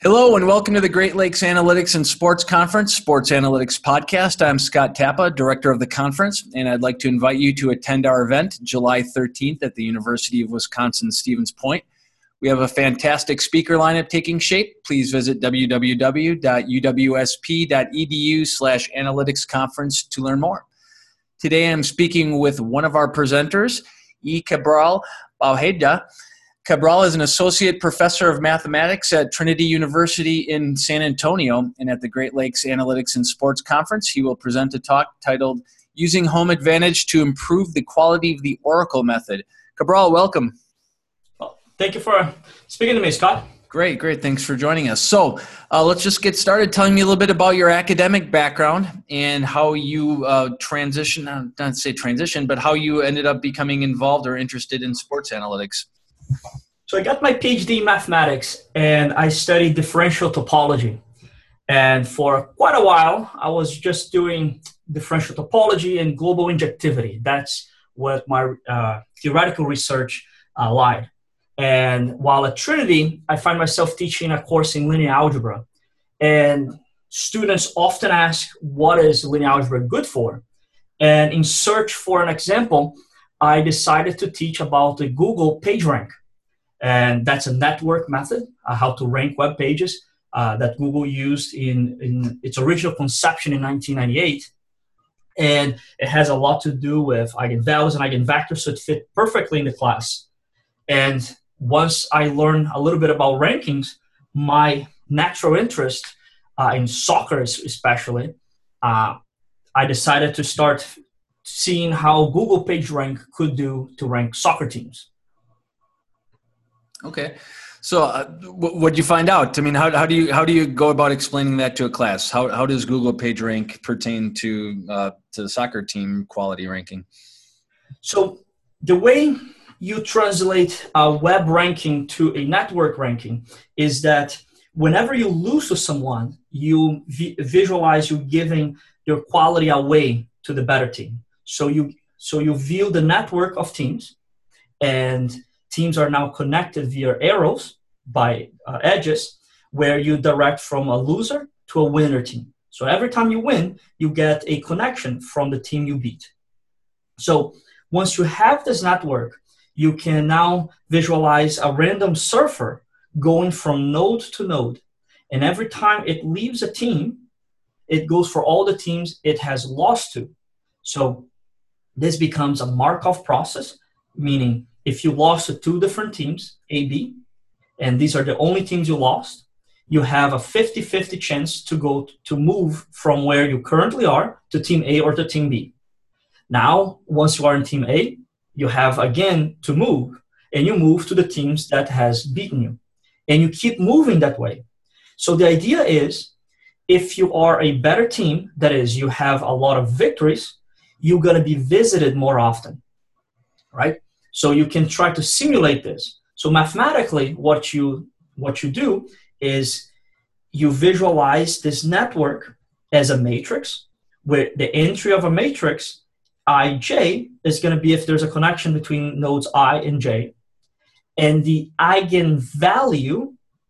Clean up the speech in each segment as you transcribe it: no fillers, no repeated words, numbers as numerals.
Hello and welcome to the Great Lakes Analytics and Sports Conference, Sports Analytics Podcast. I'm Scott Tappa, Director of the conference, and I'd like to invite you to attend our event July 13th at the University of Wisconsin-Stevens Point. We have a fantastic speaker lineup taking shape. Please visit www.uwsp.edu/analyticsconference to learn more. Today I'm speaking with one of our presenters, E. Cabral Bauheda. Cabral is an associate professor of mathematics at Trinity University in San Antonio, and at the Great Lakes Analytics and Sports Conference, he will present a talk titled Using Home Advantage to Improve the Quality of the Oracle Method. Cabral, welcome. Well, thank you for speaking to me, Scott. Great. Thanks for joining us. So let's just get started telling me a little bit about your academic background and how you but how you ended up becoming involved or interested in sports analytics. So I got my PhD in mathematics and I studied differential topology. And for quite a while, I was just doing differential topology and global injectivity. That's what my theoretical research lied. And while at Trinity, I find myself teaching a course in linear algebra. And students often ask, what is linear algebra good for? And in search for an example, I decided to teach about the Google PageRank. And that's a network method, how to rank web pages that Google used in its original conception in 1998. And it has a lot to do with eigenvalues and eigenvectors, so it fit perfectly in the class. And once I learned a little bit about rankings, my natural interest in soccer especially, I decided to start seeing how Google PageRank could do to rank soccer teams. Okay, so what did you find out? I mean, how do you go about explaining that to a class? How does Google PageRank pertain to the soccer team quality ranking? So the way you translate a web ranking to a network ranking is that whenever you lose to someone, you visualize you giving your quality away to the better team. So you view the network of teams, and teams are now connected via arrows by edges, where you direct from a loser to a winner team. So every time you win, you get a connection from the team you beat. So once you have this network, you can now visualize a random surfer going from node to node. And every time it leaves a team, it goes for all the teams it has lost to. So this becomes a Markov process, meaning if you lost to two different teams, A, B, and these are the only teams you lost, you have a 50-50 chance to move from where you currently are to team A or to team B. Now, once you are in team A, you have again to move, and you move to the teams that has beaten you. And you keep moving that way. So the idea is, if you are a better team, that is, you have a lot of victories, you're going to be visited more often, right? So you can try to simulate this. So mathematically, what you do is you visualize this network as a matrix, where the entry of a matrix, ij, is going to be if there's a connection between nodes I and j. And the eigenvalue,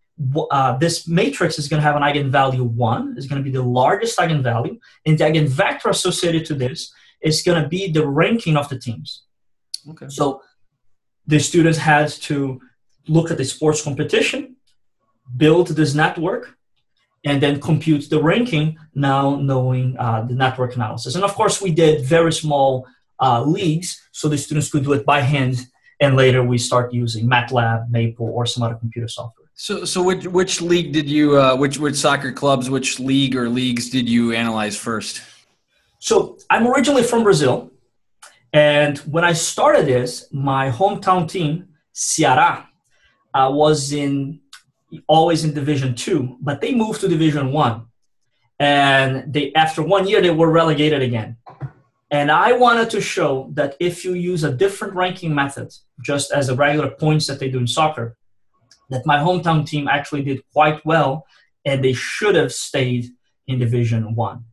this matrix is going to have an eigenvalue 1, is going to be the largest eigenvalue, and the eigenvector associated to this is going to be the ranking of the teams. Okay. So the students had to look at the sports competition, build this network, and then compute the ranking, now knowing the network analysis. And of course, we did very small leagues, so the students could do it by hand, and later we start using MATLAB, Maple, or some other computer software. So which league did you, which soccer clubs, which league or leagues did you analyze first? So I'm originally from Brazil. And when I started this, my hometown team, Ceará, was always in Division 2, but they moved to Division 1. And after 1 year, they were relegated again. And I wanted to show that if you use a different ranking method, just as the regular points that they do in soccer, that my hometown team actually did quite well, and they should have stayed in Division 1.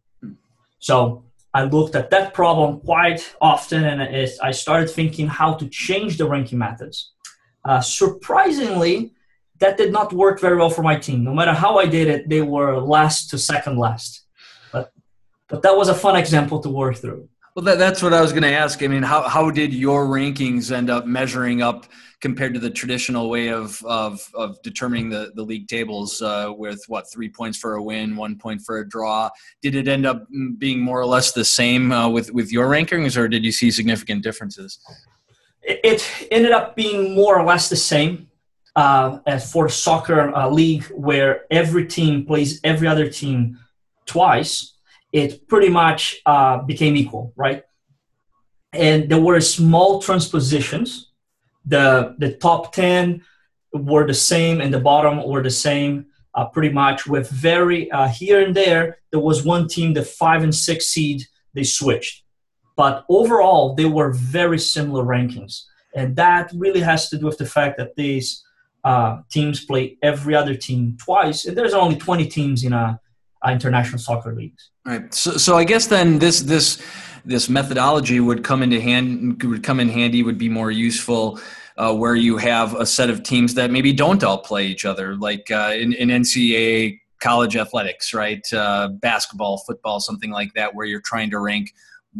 So I looked at that problem quite often, and I started thinking how to change the ranking methods. Surprisingly, that did not work very well for my team. No matter how I did it, they were last to second last. But that was a fun example to work through. Well, that's what I was going to ask. I mean, how did your rankings end up measuring up compared to the traditional way of determining the league tables with 3 points for a win, 1 point for a draw? Did it end up being more or less the same with your rankings, or did you see significant differences? It ended up being more or less the same as for soccer league, where every team plays every other team twice. It pretty much became equal, right? And there were small transpositions. The top 10 were the same and the bottom were the same, pretty much, with very here and there was one team, the 5 and 6 seed, they switched. But overall, they were very similar rankings. And that really has to do with the fact that these teams play every other team twice. And there's only 20 teams in international soccer leagues. Right. So I guess then this methodology would come in handy, would be more useful where you have a set of teams that maybe don't all play each other, like in NCAA college athletics, right? Basketball, football, something like that, where you're trying to rank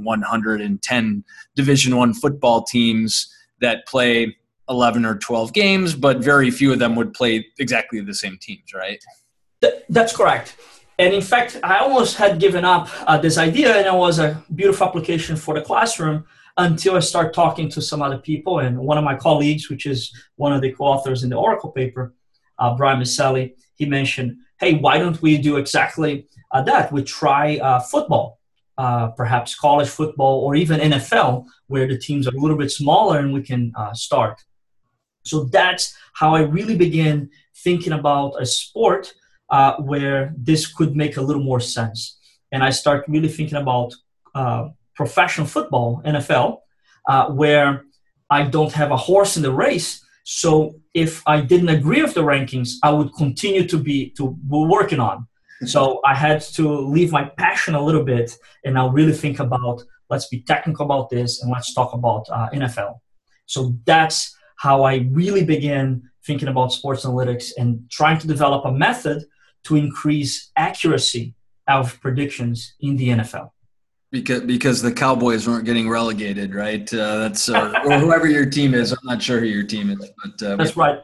110 Division I football teams that play 11 or 12 games, but very few of them would play exactly the same teams, right? That's correct. And in fact, I almost had given up this idea, and it was a beautiful application for the classroom until I started talking to some other people. And one of my colleagues, which is one of the co-authors in the Oracle paper, Brian Misselli, he mentioned, hey, why don't we do exactly that? We try football, perhaps college football or even NFL, where the teams are a little bit smaller and we can start. So that's how I really began thinking about a sport where this could make a little more sense. And I start really thinking about professional football, NFL, where I don't have a horse in the race. So if I didn't agree with the rankings, I would continue to be working on. So I had to leave my passion a little bit, and I'll really think about, let's be technical about this, and let's talk about NFL. So that's how I really began thinking about sports analytics and trying to develop a method to increase accuracy of predictions in the NFL. Because the Cowboys weren't getting relegated, right? That's or whoever your team is. I'm not sure who your team is, but that's right.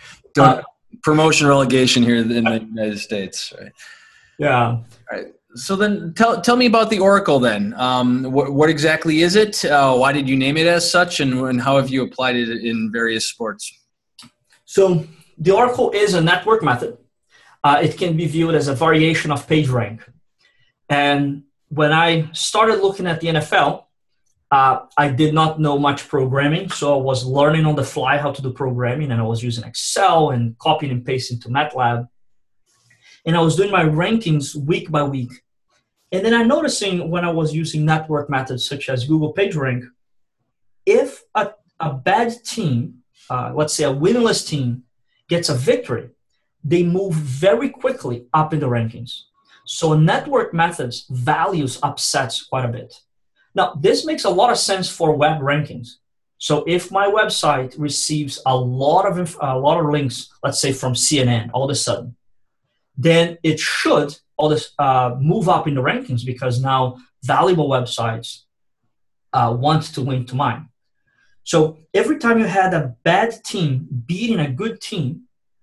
Promotion relegation here in the United States, right? Yeah. All right. So then, tell me about the Oracle. Then, what exactly is it? Why did you name it as such, and how have you applied it in various sports? So the Oracle is a network method. It can be viewed as a variation of PageRank. And when I started looking at the NFL, I did not know much programming, so I was learning on the fly how to do programming, and I was using Excel and copying and pasting to MATLAB. And I was doing my rankings week by week. And then I'm noticing when I was using network methods such as Google PageRank, if a bad team, let's say a winless team, gets a victory, they move very quickly up in the rankings. So network methods values upsets quite a bit. Now, this makes a lot of sense for web rankings. So if my website receives a lot of links, let's say from CNN, all of a sudden, then it should move up in the rankings, because now valuable websites want to link to mine. So every time you had a bad team beating a good team,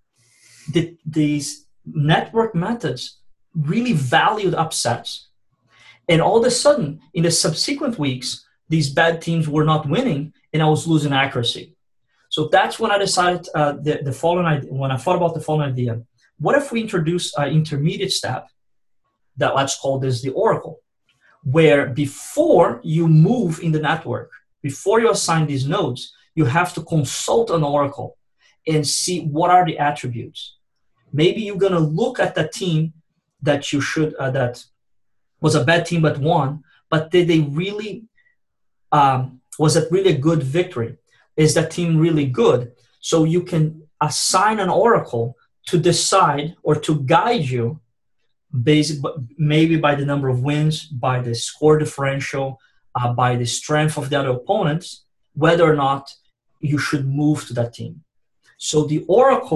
these network methods really valued upsets. And all of a sudden, in the subsequent weeks, these bad teams were not winning, and I was losing accuracy. So that's when I decided when I thought about the following idea. What if we introduce an intermediate step that, let's call this the Oracle, where before you move in the network, before you assign these nodes, you have to consult an Oracle and see what are the attributes. Maybe you're going to look at the team that that was a bad team but won, but did they really, was it really a good victory? Is that team really good? So you can assign an Oracle to decide or to guide you, maybe by the number of wins, by the score differential, by the strength of the other opponents, whether or not you should move to that team. So the Oracle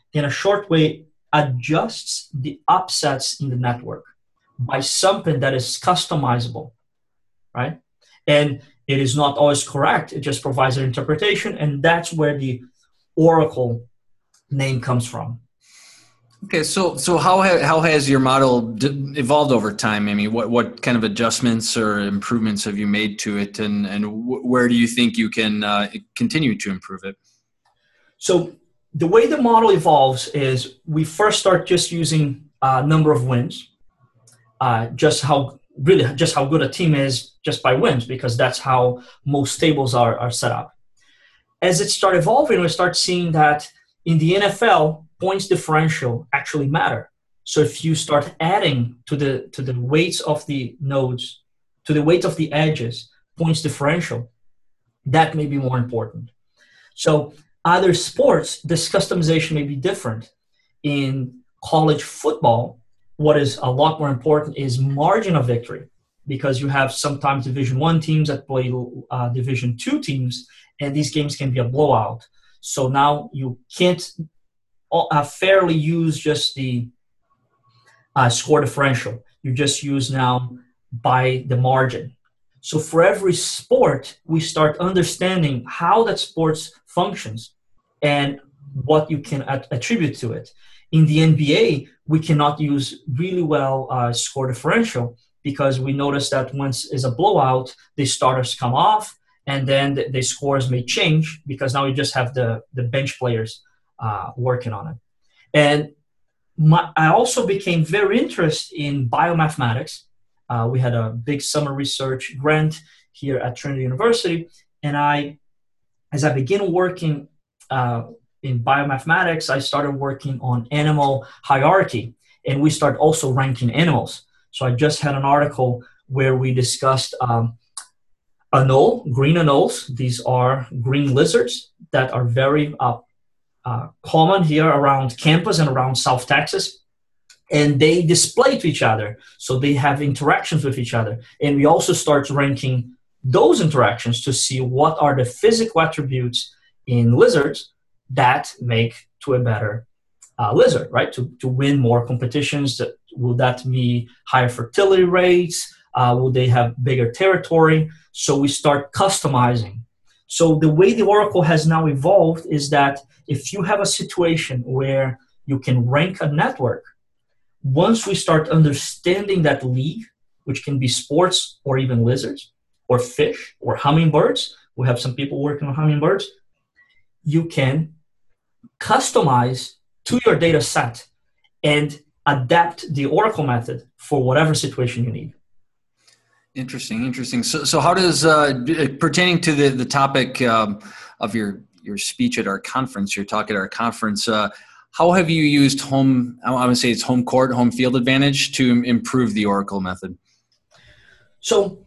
in a short way, adjusts the upsets in the network by something that is customizable, right? And it is not always correct. It just provides an interpretation, and that's where the Oracle name comes from. Okay, so how has your model evolved over time? I mean, what kind of adjustments or improvements have you made to it, and where do you think you can continue to improve it? So the way the model evolves is we first start just using a number of wins, just how good a team is just by wins, because that's how most tables are set up. As it starts evolving, we start seeing that in the NFL, points differential actually matter. So if you start adding to the weights of the nodes, to the weight of the edges, points differential, that may be more important. So other sports, this customization may be different. In college football, what is a lot more important is margin of victory, because you have sometimes Division I teams that play Division II teams, and these games can be a blowout. So now you can't fairly use just the score differential. You just use now by the margin. So for every sport, we start understanding how that sport functions and what you can attribute to it. In the NBA, we cannot use really well score differential, because we notice that once is a blowout, the starters come off, and then the scores may change, because now you just have the bench players working on it. And I also became very interested in biomathematics. We had a big summer research grant here at Trinity University, and as I began working in biomathematics, I started working on animal hierarchy, and we start also ranking animals. So I just had an article where we discussed green anoles. These are green lizards that are very common here around campus and around South Texas. And they display to each other. So they have interactions with each other. And we also start ranking those interactions to see what are the physical attributes in lizards that make to a better lizard, right? To win more competitions. Will that be higher fertility rates? Will they have bigger territory? So we start customizing. So the way the Oracle has now evolved is that if you have a situation where you can rank a network, once we start understanding that league, which can be sports or even lizards or fish or hummingbirds, we have some people working on hummingbirds, you can customize to your data set and adapt the Oracle method for whatever situation you need. Interesting. So how does, pertaining to the topic of your speech at our conference, your talk at our conference, how have you used home field advantage to improve the Oracle method? So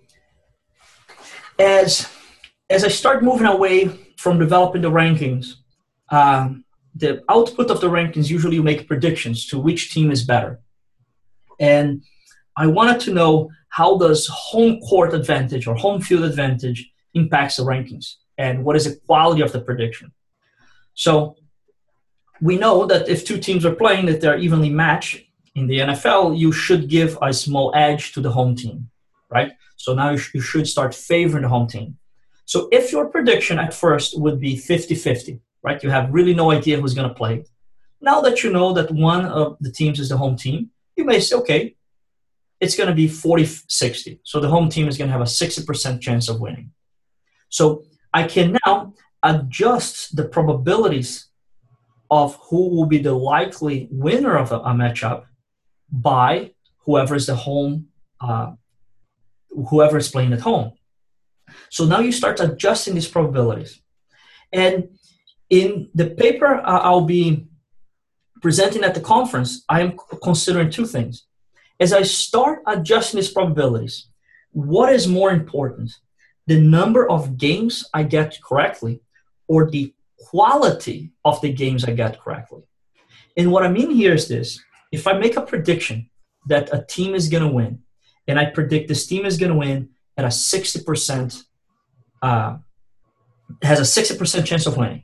as I start moving away from developing the rankings, the output of the rankings usually make predictions to which team is better. And I wanted to know, how does home court advantage or home field advantage impacts the rankings, and what is the quality of the prediction? So we know that if two teams are playing, that they're evenly matched in the NFL, you should give a small edge to the home team, right? So now you should start favoring the home team. So if your prediction at first would be 50-50, right? You have really no idea who's going to play. Now that you know that one of the teams is the home team, you may say, okay, it's going to be 40-60. So the home team is going to have a 60% chance of winning. So I can now adjust the probabilities of who will be the likely winner of a matchup by whoever is the home, whoever is playing at home. So now you start adjusting these probabilities. And in the paper I'll be presenting at the conference, I am considering two things. As I start adjusting these probabilities, what is more important? The number of games I get correctly, or the quality of the games I get correctly? And what I mean here is this. If I make a prediction that a team is going to win, and I predict this team is going to win at a 60%, has a 60% chance of winning.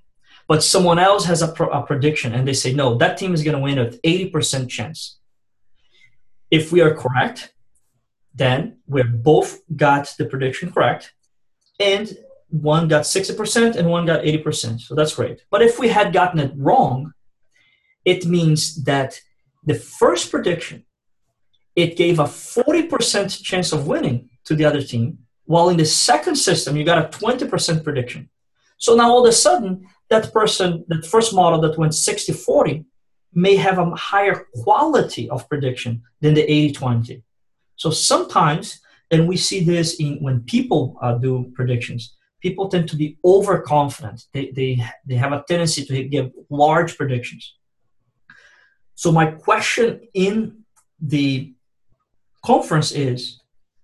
but someone else has a prediction and they say, no, that team is going to win with 80% chance. If we are correct, then we both got the prediction correct, and one got 60% and one got 80%. So that's great. But if we had gotten it wrong, it means that the first prediction, it gave a 40% chance of winning to the other team, while in the second system, you got a 20% prediction. So now all of a sudden, that person, that first model that went 60-40, may have a higher quality of prediction than the 80-20. So sometimes, and we see this when people do predictions, people tend to be overconfident. They have a tendency to give large predictions. So my question in the conference is,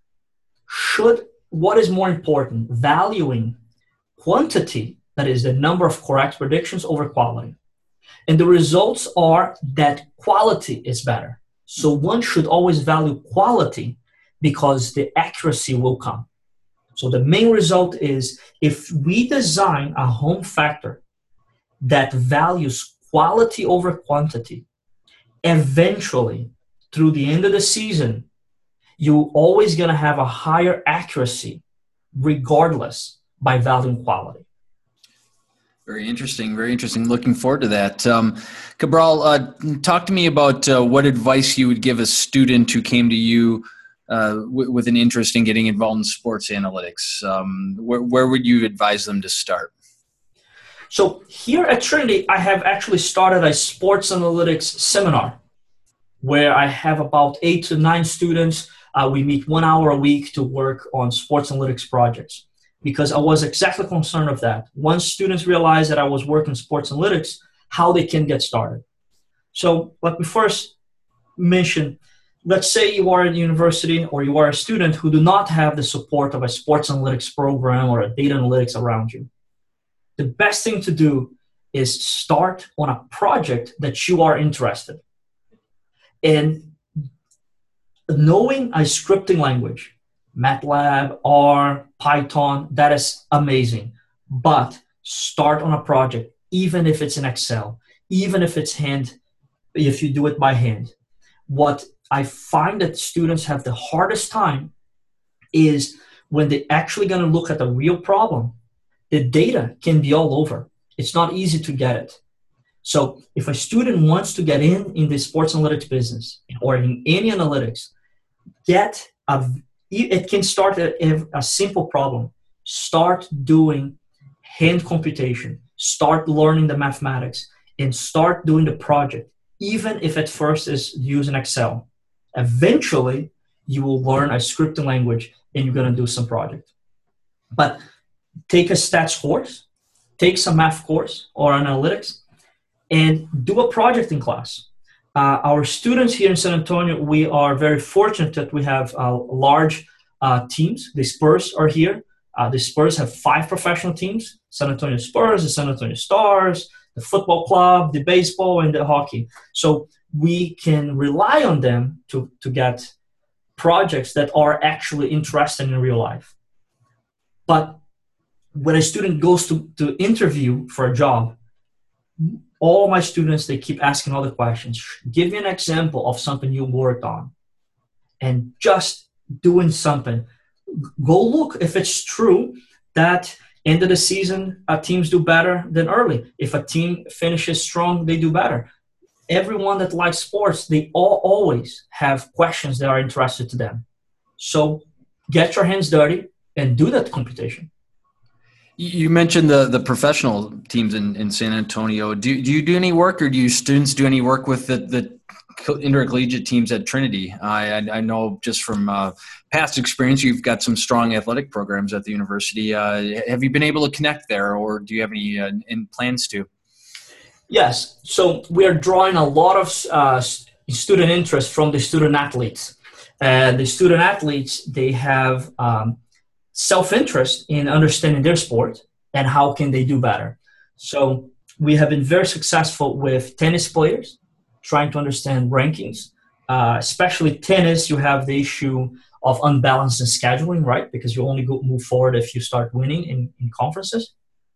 what is more important, valuing quantity, that is the number of correct predictions, over quality? And the results are that quality is better. So one should always value quality because the accuracy will come. So the main result is, if we design a home factor that values quality over quantity, eventually, through the end of the season, you're always going to have a higher accuracy regardless by valuing quality. Very interesting. Very interesting. Looking forward to that. Cabral, talk to me about what advice you would give a student who came to you with an interest in getting involved in sports analytics. Where would you advise them to start? So here at Trinity, I have actually started a sports analytics seminar where I have about 8 to 9 students. We meet 1 hour a week to work on sports analytics projects, because I was exactly concerned of that. Once students realized that I was working sports analytics, how they can get started. So let me first mention, let's say you are at university or you are a student who do not have the support of a sports analytics program or a data analytics around you. The best thing to do is start on a project that you are interested in. Knowing a scripting language, MATLAB, R, Python, that is amazing. But start on a project, even if it's in Excel, even if if you do it by hand. What I find that students have the hardest time is when they're actually going to look at the real problem. The data can be all over. It's not easy to get it. So if a student wants to get in the sports analytics business or in any analytics, it can start at a simple problem. Start doing hand computation. Start learning the mathematics and start doing the project, even if at first is using Excel. Eventually, you will learn a scripting language and you're going to do some project. But take a stats course, take some math course or analytics, and do a project in class. Our students here in San Antonio, we are very fortunate that we have large teams. The Spurs are here. The Spurs have 5 professional teams: San Antonio Spurs, the San Antonio Stars, the football club, the baseball, and the hockey. So we can rely on them to get projects that are actually interesting in real life. But when a student goes to interview for a job, all my students, they keep asking all the questions. Give me an example of something you worked on. And just doing something. Go look if it's true that end of the season, teams do better than early. If a team finishes strong, they do better. Everyone that likes sports, they always have questions that are interested to them. So get your hands dirty and do that computation. You mentioned the professional teams in San Antonio. Do you do any work, or do your students do any work with the intercollegiate teams at Trinity? I know just from past experience, you've got some strong athletic programs at the university. Have you been able to connect there, or do you have any plans to? Yes. So we are drawing a lot of student interest from the student athletes. The student athletes, they have self-interest in understanding their sport and how can they do better. So we have been very successful with tennis players trying to understand rankings, especially tennis. You have the issue of unbalanced scheduling, right? Because you only move forward if you start winning in conferences.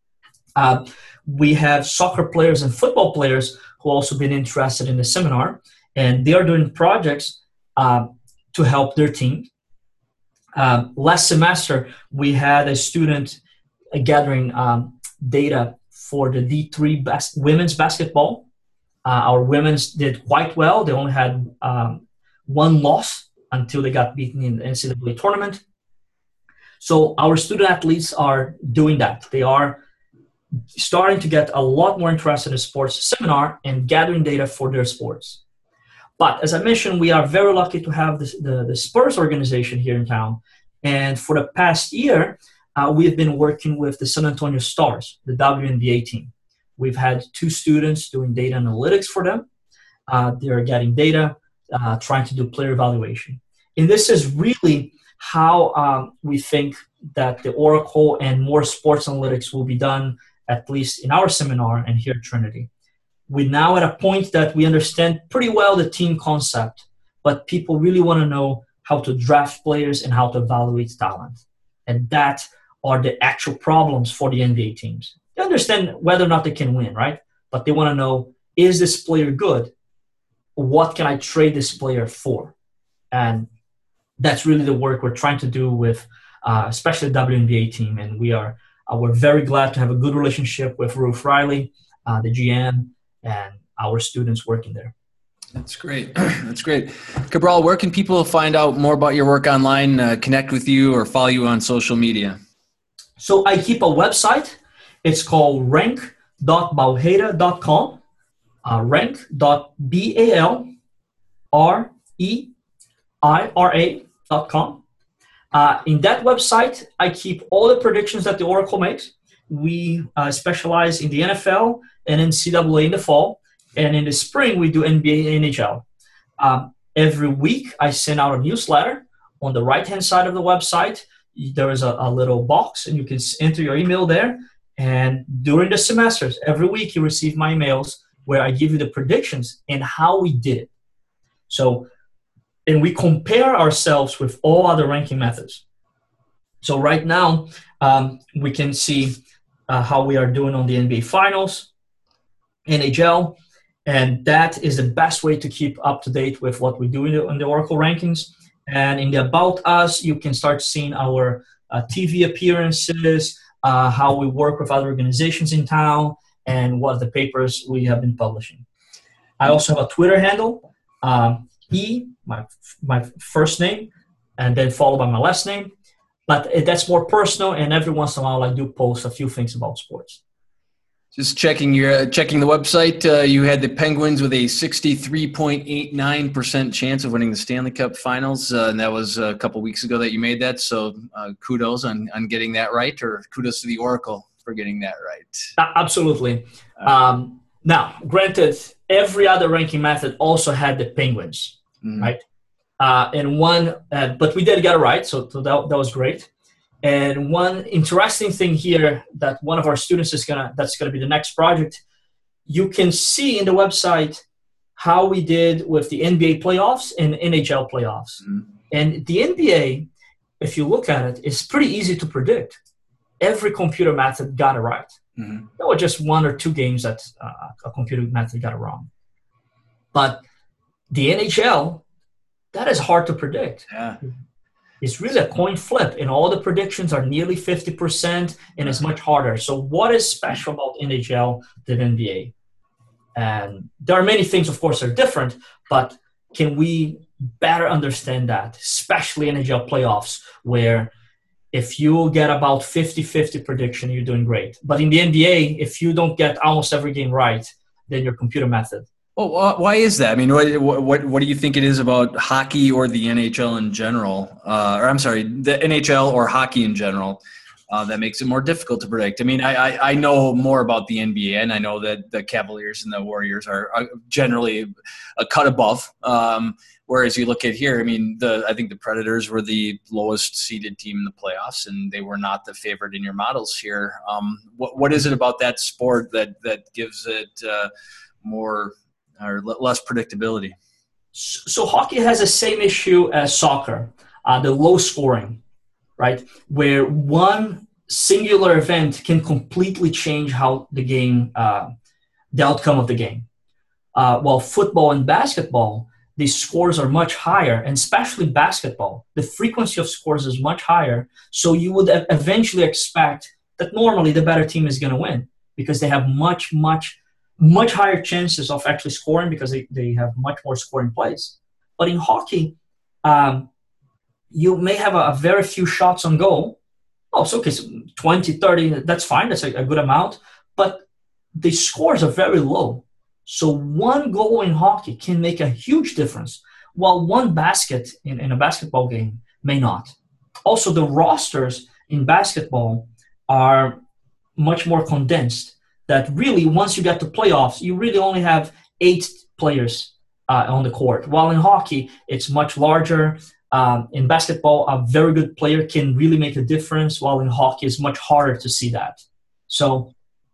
We have soccer players and football players who also been interested in the seminar, and they are doing projects to help their team. Last semester, we had a student gathering data for the D3 women's basketball. Our women's did quite well. They only had one loss until they got beaten in the NCAA tournament. So our student athletes are doing that. They are starting to get a lot more interested in sports seminar and gathering data for their sports. But as I mentioned, we are very lucky to have the Spurs organization here in town. And for the past year, we've been working with the San Antonio Stars, the WNBA team. We've had 2 students doing data analytics for them. They're getting data, trying to do player evaluation. And this is really how we think that the Oracle and more sports analytics will be done, at least in our seminar and here at Trinity. We're now at a point that we understand pretty well the team concept, but people really want to know how to draft players and how to evaluate talent. And that are the actual problems for the NBA teams. They understand whether or not they can win, right? But they want to know, is this player good? What can I trade this player for? And that's really the work we're trying to do with especially the WNBA team. And we're very glad to have a good relationship with Ruth Riley, the GM, and our students working there. That's great. That's great. Cabral, where can people find out more about your work online, connect with you, or follow you on social media? So I keep a website. It's called rank.balheira.com, rank.balreira.com. In that website, I keep all the predictions that the Oracle makes. We specialize in the NFL and NCAA in the fall. And in the spring, we do NBA and NHL. Every week, I send out a newsletter. On the right-hand side of the website, there is a little box, and you can enter your email there. And during the semesters, every week, you receive my emails where I give you the predictions and how we did it. So, and we compare ourselves with all other ranking methods. So right now, we can see how we are doing on the NBA Finals, NHL, and that is the best way to keep up to date with what we do in the Oracle rankings. And in the About Us, you can start seeing our TV appearances, how we work with other organizations in town, and what the papers we have been publishing. I also have a Twitter handle, my first name, and then followed by my last name. But that's more personal, and every once in a while I do post a few things about sports. Just checking the website, you had the Penguins with a 63.89% chance of winning the Stanley Cup Finals, and that was a couple weeks ago that you made that. So kudos on getting that right, or kudos to the Oracle for getting that right. Absolutely. Now, granted, every other ranking method also had the Penguins, right? But we did get it right, so that was great. And one interesting thing here that one of our students that's gonna be the next project, you can see in the website how we did with the NBA playoffs and NHL playoffs. And the NBA, if you look at it, is pretty easy to predict. Every computer method got it right. There were just 1 or 2 games that a computer method got it wrong. But the NHL, that is hard to predict. Yeah. It's really a coin flip, and all the predictions are nearly 50%, and it's much harder. So what is special about NHL than NBA? And there are many things, of course, are different, but can we better understand that, especially NHL playoffs, where if you get about 50-50 prediction, you're doing great. But in the NBA, if you don't get almost every game right, then your computer method. Well, why is that? I mean, what do you think it is about hockey or the NHL in general? The NHL or hockey in general that makes it more difficult to predict? I mean, I know more about the NBA, and I know that the Cavaliers and the Warriors are generally a cut above. Whereas you look at here, I mean, I think the Predators were the lowest seeded team in the playoffs, and they were not the favorite in your models here. What is it about that sport that gives it more or less predictability? So hockey has the same issue as soccer, the low scoring, right? Where one singular event can completely change how the game, the outcome of the game. While football and basketball, the scores are much higher, and especially basketball, the frequency of scores is much higher. So you would eventually expect that normally the better team is going to win because they have much higher chances of actually scoring because they have much more scoring plays. But in hockey, you may have a very few shots on goal. Oh, so okay, so 20, 30, that's fine. That's a good amount. But the scores are very low. So one goal in hockey can make a huge difference, while one basket in a basketball game may not. Also, the rosters in basketball are much more condensed, that really once you get to playoffs, you really only have 8 players on the court. While in hockey, it's much larger. In basketball, a very good player can really make a difference, while in hockey, it's much harder to see that. So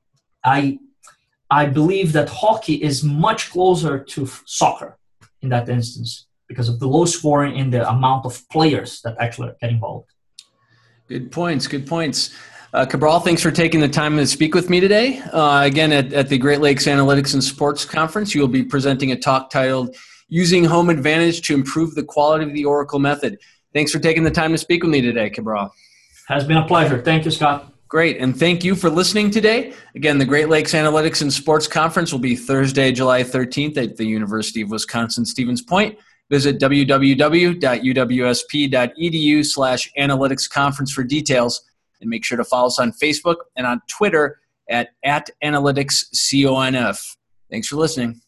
I believe that hockey is much closer to soccer in that instance because of the low scoring and the amount of players that actually get involved. Good points. Cabral, thanks for taking the time to speak with me today. Again, at the Great Lakes Analytics and Sports Conference, you will be presenting a talk titled Using Home Advantage to Improve the Quality of the Oracle Method. Thanks for taking the time to speak with me today, Cabral. Has been a pleasure. Thank you, Scott. Great, and thank you for listening today. Again, the Great Lakes Analytics and Sports Conference will be Thursday, July 13th at the University of Wisconsin-Stevens Point. Visit www.uwsp.edu/analyticsconference for details, and make sure to follow us on Facebook and on Twitter at @analyticsconf. Thanks for listening.